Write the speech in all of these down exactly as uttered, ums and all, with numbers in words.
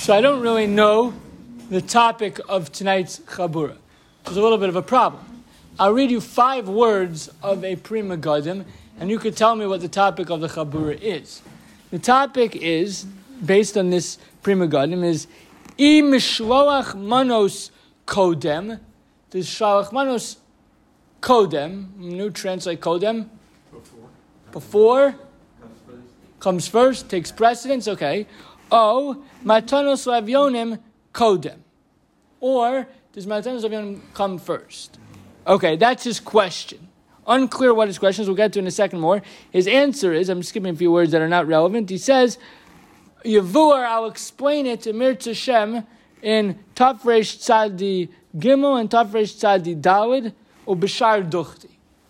So I don't really know the topic of tonight's Chabura. There's a little bit of a problem. I'll read you five words of a Pri Megadim, and you could tell me what the topic of the Chabura is. The topic is, based on this Pri Megadim, is I Mishloach Manos Kodem. Does Shalach Manos Kodem, new translate Kodem? Before. Before? Comes first, takes precedence, okay. O, Matanos Lavyonim Kodem. Or, does Matanos Lavyonim come first? Okay, that's his question. Unclear what his question is, we'll get to in a second more. His answer is, I'm skipping a few words that are not relevant. He says, Yavur, I'll explain it to Mir Tzashem in Tafresh Tzadi Gimel and Tafresh Tzadi Dalid, or Bishar Duchti.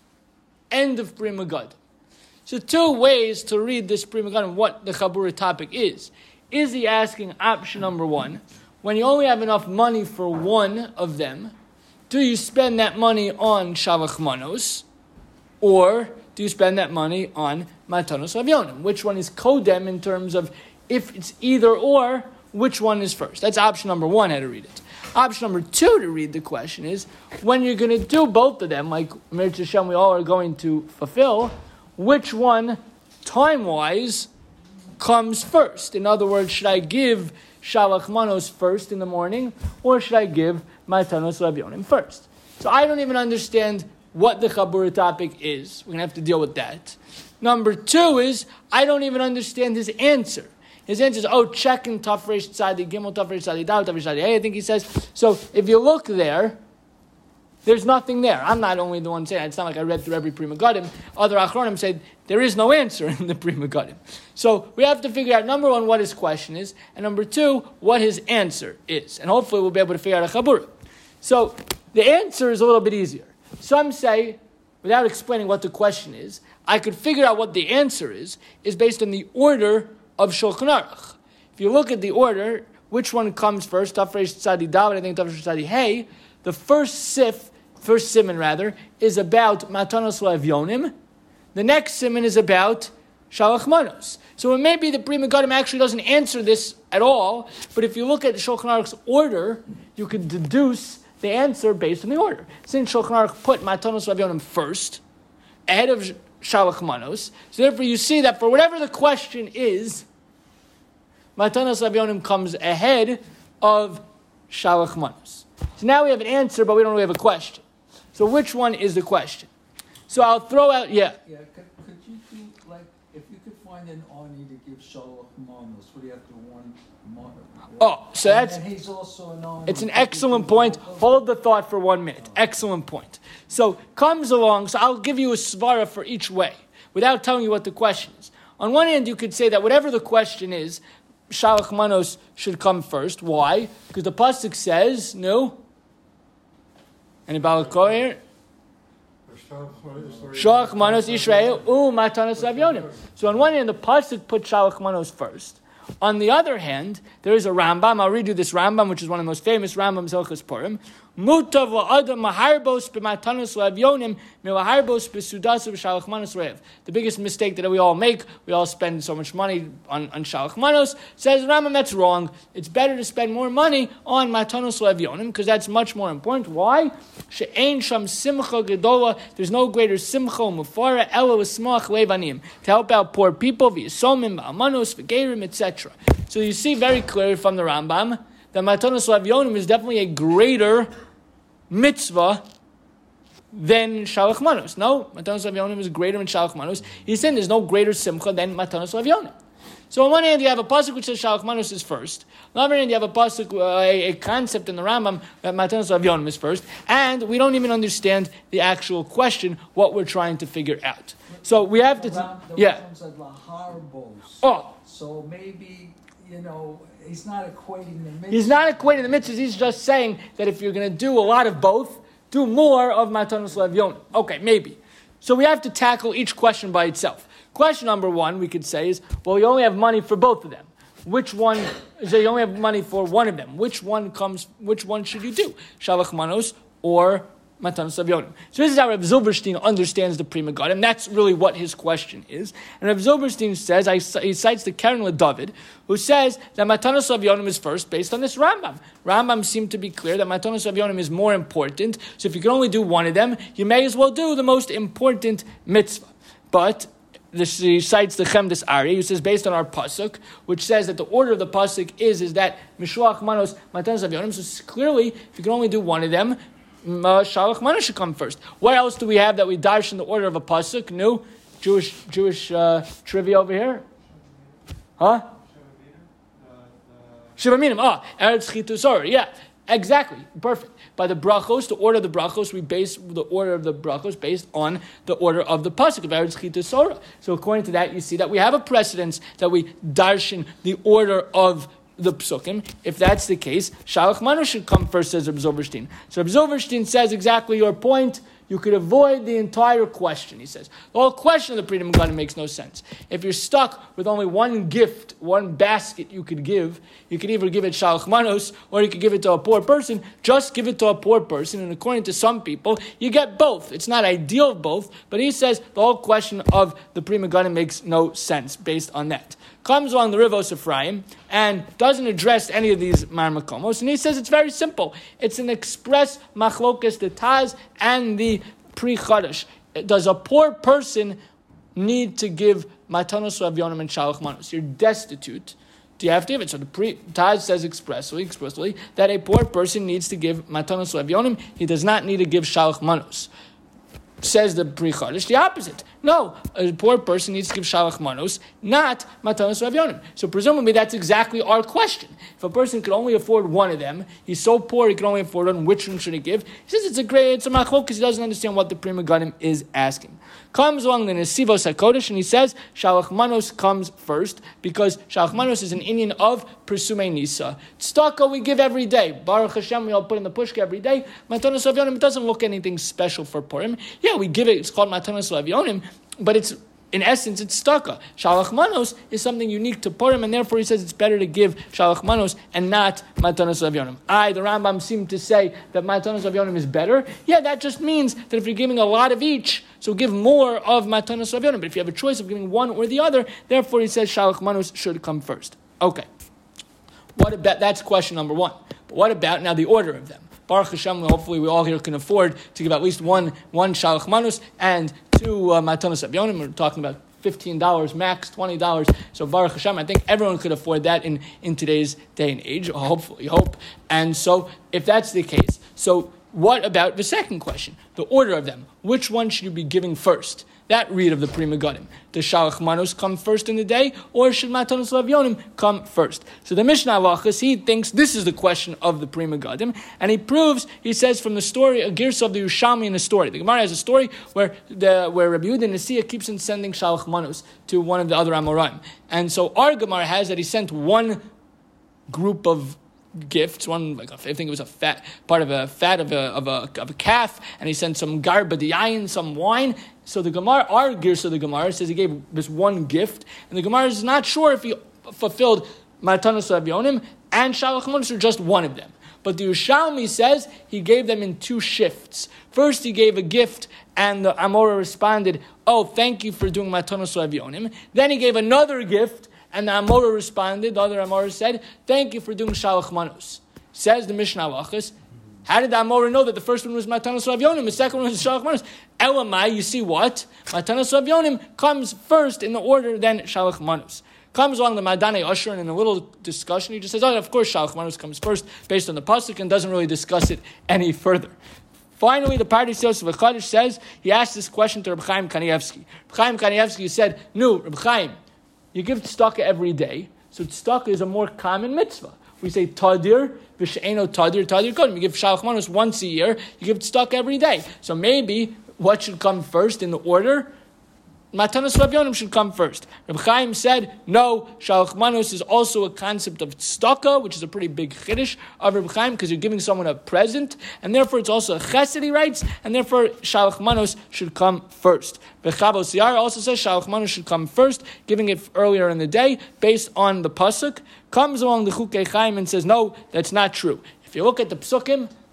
End of Pri Megadim. So two ways to read this Pri Megadim, what the Chabura topic is. Is he asking option number one, when you only have enough money for one of them, do you spend that money on Shalach Manos, or do you spend that money on Matanos Avyonim? Which one is Kodem in terms of if it's either or, which one is first? That's option number one, how to read it. Option number two to read the question is, when you're going to do both of them, like Mir Tzashem we all are going to fulfill, which one, time-wise, comes first? In other words, should I give Shalach Manos first in the morning, or should I give Matanos Lavyonim first? So I don't even understand what the Chabura topic is. We're going to have to deal with that. Number two is, I don't even understand his answer. His answer is, oh, check in Tafresh Tzadi Gimel, Tafresh Tzadi Dal, Tafresh Tzadi Hey, I think he says. So if you look there, there's nothing there. I'm not only the one saying it. It's not like I read through every Pri Megadim. Other Achronim said there is no answer in the Pri Megadim. So we have to figure out, number one, what his question is, and number two, what his answer is. And hopefully we'll be able to figure out a Chabura. So the answer is a little bit easier. Some say, without explaining what the question is, I could figure out what the answer is, is based on the order of Shulchan Aruch. If you look at the order, which one comes first? Tafresh Tzadi David, I think Tafresh Tzadi Hey. The first sif, first siman rather, is about Matanos Lavyonim. The next siman is about Shalach Manos. So it may be that Pri Megadim actually doesn't answer this at all, but if you look at Shulchan Aruch's order, you can deduce the answer based on the order. Since Shulchan Aruch put Matanos Lavyonim first, ahead of Shalach Manos, so therefore you see that for whatever the question is, Matanos Lavyonim comes ahead of Shalach Manos. So now we have an answer, but we don't really have a question. So which one is the question? So I'll throw out, yeah. Yeah, could, could you do, like, if you could find an Ani to give Shalach Manos, would you have to one mother? Oh, so and that's, and he's also an Ani. it's an excellent point. Hold the thought for one minute. Excellent point. So comes along, so I'll give you a svara for each way, without telling you what the question is. On one hand, you could say that whatever the question is, Shalach Manos should come first. Why? Because the pasuk says, no. Any Balakoyer? Shalach Manos Israel u Matanos Lavyonim. So on one hand, the pasuk put Shalach Manos first. On the other hand, there is a Rambam. I'll read you this Rambam, which is one of the most famous Rambams, Hilchos Purim. Mutav la'adam maharbos b'matanos lavyonim milaharbos b'sudas b'shalach manos reiv. The biggest mistake that we all make, we all spend so much money on, on shalach manos. Says Rambam, that's wrong. It's better to spend more money on matanos lavyonim because that's much more important. Why? She'ein sham simcha gedola. There's no greater simcha umufara ela v'smach levanim to help out poor people v'yisomim v'amanos v'geirim et cetera. So you see very clearly from the Rambam that matanos lavyonim is definitely a greater mitzvah than Shalach Manos. No, Matanos Lavyonim is greater than Shalach Manos. He's saying there's no greater simcha than Matanos Lavyonim. So on one hand, you have a pasuk which says Shalach Manos is first. On the other hand, you have a pasuk, uh, a, a concept in the Rambam that Matanos Lavyonim is first. And we don't even understand the actual question, what we're trying to figure out. So we have to... T- the yeah. said laharbos. Oh. So maybe, you know... He's not equating the mitzvahs. He's not equating the mitzvahs. He's just saying that if you're going to do a lot of both, do more of Matanos Lavyonim. Okay, maybe. So we have to tackle each question by itself. Question number one, we could say is, well, you only have money for both of them. Which one, so you only have money for one of them. Which one comes, which one should you do? Shalach Manos or Matanos Avyonim. So this is how Reb Zilberstein understands the Pri Megadim. That's really what his question is. And Reb Zilberstein says, I, he cites the Karen LeDavid, who says that Matanos Avyonim is first based on this Rambam. Rambam seemed to be clear that Matanos Avyonim is more important. So if you can only do one of them, you may as well do the most important mitzvah. But This, he cites the Chemdes Ari, who says based on our pasuk, which says that the order of the pasuk is is that Mishloach Manos Matanos Avyonim. So clearly, if you can only do one of them, uh, Shalach Manos should come first. What else do we have that we dash in the order of a pasuk? New Jewish Jewish uh, trivia over here, huh? Shiva Minim. Ah, Eretz Chitusor. Yeah, exactly, perfect. By the brachos, the order of the brachos, we base the order of the brachos based on the order of the pasuk of Eretz Chitusora. So according to that, you see that we have a precedence that we darshan the order of the psukim. If that's the case, Shalach Manu should come first, says Reb Zilberstein. So Reb Zilberstein says exactly your point. You could avoid the entire question, he says. The whole question of the Pri Megadim makes no sense. If you're stuck with only one gift, one basket you could give, you could either give it Shalach Manos or you could give it to a poor person. Just give it to a poor person, and according to some people, you get both. It's not ideal of both, but he says the whole question of the Pri Megadim makes no sense based on that. Comes along the Rivos Ephraim and doesn't address any of these marmakomos, and he says it's very simple. It's an express machlokes the Taz and the Pri Chadash. Does a poor person need to give matanos avyonim and shalach manos? You're destitute. Do you have to give it? So the Pri Taz says expressly, explicitly that a poor person needs to give matanos avyonim. He does not need to give shalach manos. Says the Pri Chadash the opposite. No, a poor person needs to give shalach manos, not matanos avyonim. So presumably that's exactly our question. If a person could only afford one of them, he's so poor he can only afford one, which one should he give? He says it's a great, it's a machlok because he doesn't understand what the Pri Megadim is asking. Comes along the Nesivos HaKodesh and he says shalach manos comes first because shalach manos is an inyan of Persumei Nisa. Tzedakah we give every day. Baruch Hashem we all put in the pushka every day. Matanos avyonim, it doesn't look anything special for Purim. Yeah, we give it, it's called matanos avyonim, but it's, in essence, it's tzedakah. Shalach manos is something unique to Purim, and therefore he says it's better to give shalach manos and not matanos avyonim. I, the Rambam, seem to say that matanos avyonim is better. Yeah, that just means that if you're giving a lot of each, so give more of matanos avyonim. But if you have a choice of giving one or the other, therefore he says shalach manos should come first. Okay. What about, that's question number one. But what about now the order of them? Baruch Hashem, hopefully we all here can afford to give at least one one shalach manos and two uh, matanos avyonim. We're talking about fifteen dollars max, twenty dollars. So Baruch Hashem, I think everyone could afford that in, in today's day and age, hopefully, hope. And so if that's the case, so what about the second question? The order of them. Which one should you be giving first? That read of the Pri Megadim. Does shalach manos come first in the day, or should matanos avyonim come first? So the Mishnah Halachos, he thinks this is the question of the Pri Megadim, and he proves, he says from the story, a girsa of the Yerushalmi in the story. The Gemara has a story where the where Rabbi Yehuda Nesiya keeps on sending shalach manos to one of the other Amoraim. And so our Gemara has that he sent one group of gifts, one like a, I think it was a fat part of a fat of a of a, of a calf, and he sent some garba diyayin, some wine. So the Gemara, our girsa of the Gemara says he gave this one gift, and the Gemara is not sure if he fulfilled matanos avyonim and shalach manos or just one of them. But the Yerushalmi says he gave them in two shifts. First he gave a gift, and the Amora responded, "Oh, thank you for doing matanos avyonim." Then he gave another gift. And the Amora responded, the other Amora said, "Thank you for doing shalach manos." Says the Mishnah Halachos, how did the Amora know that the first one was matanos avyonim, the second one was shalach manos? Elamai, you see what? Matanos avyonim comes first in the order than shalach manos. Comes along the Madane Usher, and in a little discussion, he just says, "Oh, of course shalach manos comes first based on the pasuk," and doesn't really discuss it any further. Finally, the Pardes Yosef HaKadosh says, he asked this question to Reb Chaim Kanievsky. Reb Chaim Kanievsky said, "No, Reb Chaim, you give tzedakah every day, so tzedakah is a more common mitzvah. We say tadir, v'she'eno tadir, tadir kodim. You give shalach manos once a year, you give tzedakah every day. So maybe what should come first in the order? Matanos avyonim should come first." Reb Chaim said, no, shalach manos is also a concept of tzedakah, which is a pretty big chiddush of Reb Chaim, because you're giving someone a present, and therefore it's also a chesed, he writes, and therefore shalach manos should come first. Bechavos Yar also says shalach manos should come first, giving it earlier in the day, based on the pasuk. Comes along the Chukei Chaim and says, no, that's not true. If you look at the psukim,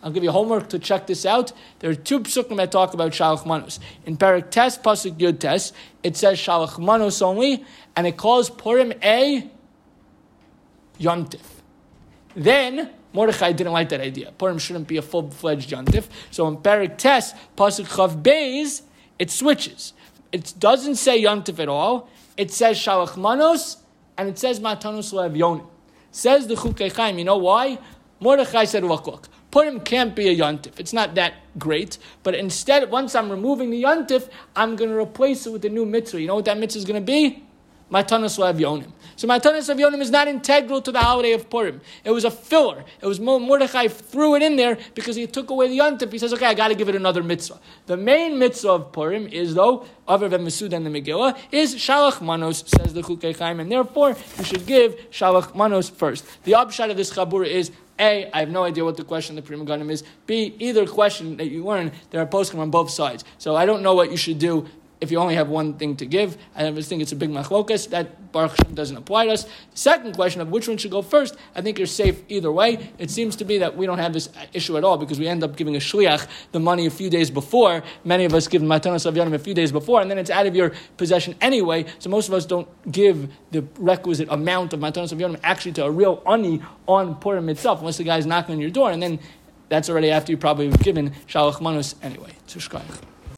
I'll give you homework to check this out. There are two psukim that talk about Shalach Manos. In Perek Tes, Pasuk Yud Tes, it says Shalach Manos only, and it calls Purim a Yontif. Then, Mordechai didn't like that idea. Purim shouldn't be a full-fledged Yontif. So in Perek Tes, Pasuk Chav Beis, it switches. It doesn't say Yontif at all. It says Shalach Manos, and it says Matanos Le'Evyonim. Says the Chukei Chaim, you know why? Mordechai said, look, look, Purim can't be a Yontif. It's not that great. But instead, once I'm removing the Yontif, I'm going to replace it with a new mitzvah. You know what that mitzvah is going to be? Matanos Le'Evyonim. So Matanos Le'Evyonim is not integral to the holiday of Purim. It was a filler. It was Mordechai threw it in there because he took away the Yontif. He says, okay, I got to give it another mitzvah. The main mitzvah of Purim is, though, other than Mesud and the Megillah, is Shalach Manos, says the Chukei Chaim, and therefore you should give Shalach Manos first. The upshot of this Chabura is, A, I have no idea what the question of the Pri Megadim is. B, either question that you learn, there are poskim on both sides. So I don't know what you should do if you only have one thing to give. I just think it's a big machlokas. That Baruch Hashem doesn't apply to us. The second question of which one should go first, I think you're safe either way. It seems to be that we don't have this issue at all because we end up giving a shliach the money a few days before. Many of us give matanos avyanim a few days before, and then it's out of your possession anyway. So most of us don't give the requisite amount of matanos avyanim actually to a real ani on Purim itself, unless the guy's knocking on your door, and then that's already after you probably have given shalach manos anyway. Tushkayach.